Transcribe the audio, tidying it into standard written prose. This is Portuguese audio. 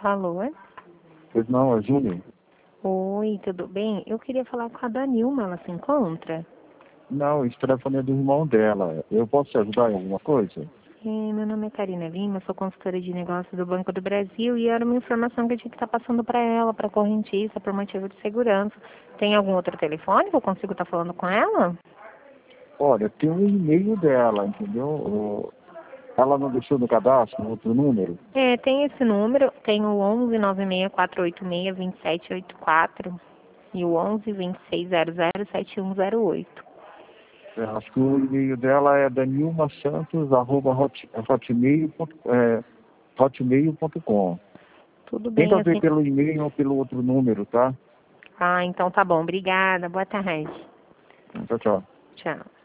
Alô? Pois não, é Júnior. Oi, tudo bem? Eu queria falar com a Danilma, ela se encontra? Não, esse telefone é do irmão dela. Eu posso te ajudar em alguma coisa? Meu nome é Karina Lima, sou consultora de negócios do Banco do Brasil e era uma informação que eu tinha que estar passando para ela, para a correntista, por motivo de segurança. Tem algum outro telefone que eu consigo estar falando com ela? Olha, tem um e-mail dela, entendeu? Ela não deixou no cadastro outro número? Tem esse número, tem o 11 96486 2784 e o 11 2600 7108. Acho que o e-mail dela é danilmasantos@hotmail.com. Tudo bem, Tenta ver assim. pelo e-mail ou pelo outro número, tá? Ah, então tá bom. Obrigada. Boa tarde. Tchau, tchau. Tchau.